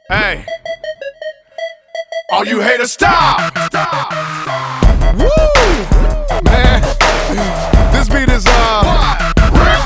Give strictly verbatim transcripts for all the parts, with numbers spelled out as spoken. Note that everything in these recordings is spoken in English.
Hey, all you haters, stop! Stop! Woo! Man, this beat is, uh, Rick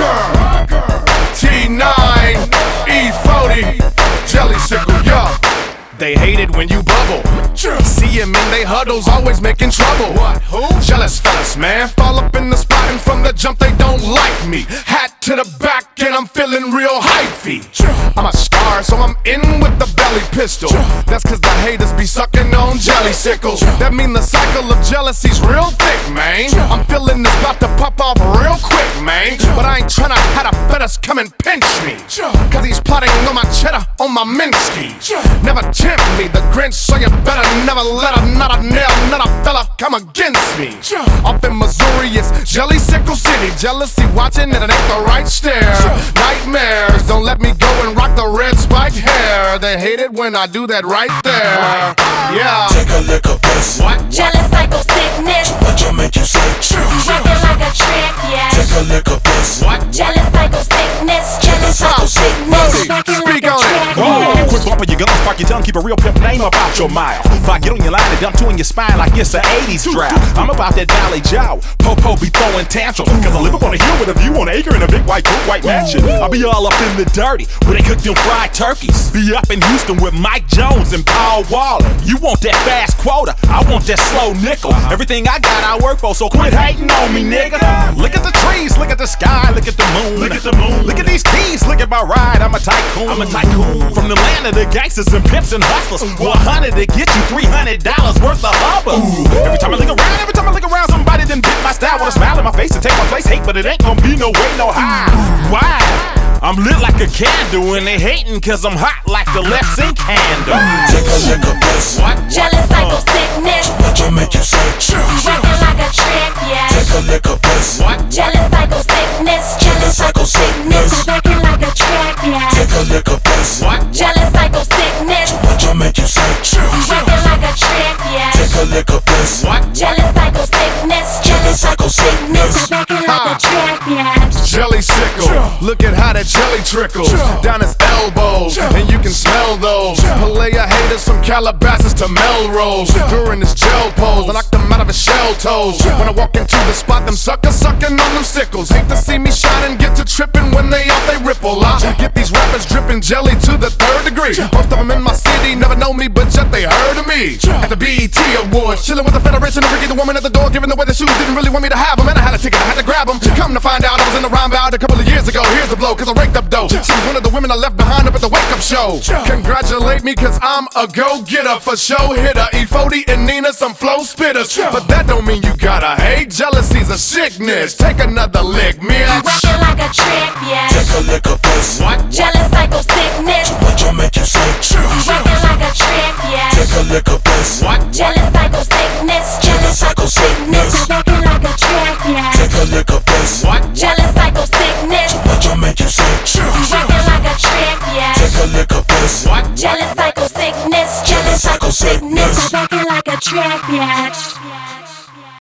Rocker! T nine, E forty, Jelly Sickle, yo. They hate it when you bubble. See 'em in they huddles, always making trouble. What? Who? Jealous fellas, man. Fall up in the spot and from the jump they don't like me. Hat to the back and I'm feeling real hyphy. I'm a star, so I'm in with the belly pistol. That's cause the haters be sucking on jelly sickles. That mean the cycle of jealousy's real thick, man. I'm feeling this about to pop off real quick, man. But I ain't tryna have the fellas come and pinch me. Cause he's plotting on my cheddar, on my Minsky. Never tempt me, the Grinch, so you better never let a, not a nail, not a fella come against me. Up in Missouri, it's Jelly Sickle City. Jealousy watching and it ain't the right stare. Nightmares, don't let me go and rock the red spiked hair. They hate it when I do that right there. Yeah. Take a lick of this. What? Jealous cycle sickness. What you make you say? Working like a trick, yeah. Take a lick of this. What? Jealous cycle sickness. Jealous cycle sickness. Working Speak like a on it. trick, Whoa. yeah. Quit bumping your guns, park your tongue, keep a real pimp name about your mouth. If I get on your line and dump two in your spine like it's an eighties drought. I'm about that Valley Jow. Popo be throwing tantrums. Cause I live up on a hill with a view on an acre in a big white coat, white mansion. I'll be all up in the dirty where they cook them fried turkeys. Be up in Houston with Mike Jones and Paul Waller. You want that fast quota, I want that slow nickel. Everything I got I work for, so quit hating on me, nigga. Look at the trees, look at the sky, look at the moon. Look at the moon. Look at these keys, look at my ride. I'm a tycoon. I'm a tycoon. From the land of the gangsters and pimps and hustlers. Well, a hundred to get you three hundred dollars worth of hubbas. Every time I look around, every time I look around, somebody done bit my style with a smile on my face and take my place. Hate, but it ain't gonna be no way, no high. Why? I'm lit like a candle and they hating cause I'm hot like the left sink handle. Take a lick of this. What? Jealous cycle sickness. What you make you say? Working like a trick, yeah. Take a lick of this. What? Jealous cycle sickness. Jealous cycle sickness. Working like a trick, yeah. Take a lick of this. What? Jealous cycle sickness. What you make you say? Working like a trick, yeah. Take a lick of this. What? Jealous cycle sickness. Jealous cycle sickness. Working like a trick, yeah. Jelly Sickle, look at how that jelly trickles down his elbows, and you can smell those. Palea haters from Calabasas to Melrose. During this gel pose, I knock them out of his shell toes. When I walk into the spot, them suckers sucking on them sickles. Hate to see me shine and get to tripping when they out they ripple. I get these rappers dripping jelly to the third degree. Most of them in my city never know me, but yet they heard of me. At the B E T Awards, chilling with the Federation of Ricky, the woman at the door, giving away the shoes. Didn't really want me to have them, and I had a ticket, I had to grab them. Come to find out, I was in the rhyme bout a couple of years ago. Here's the blow, cause I raked up dough. She was one of the women I left behind up at the wake up show. Congratulate me, cause I'm a go-getter, for show hitter. E forty and Nina, some flow spitters. But that don't mean you gotta hate. Jealousy's a sickness. Take another lick, man. Working like a trick, yeah. Take a lick of this. What? Jealous cycle sickness. What you make you say? Working like a trick, yeah. Take a lick of this. What? Jealous cycle sickness. Jealous cycle sickness. Working like a trick, yeah. Take a lick of this. What? Jealous cycle sickness. What you make you say? Working like a trick, yeah. Take a lick of this. What? Jealous cycle sickness. Jealous cycle sickness. Working like a trick, yeah.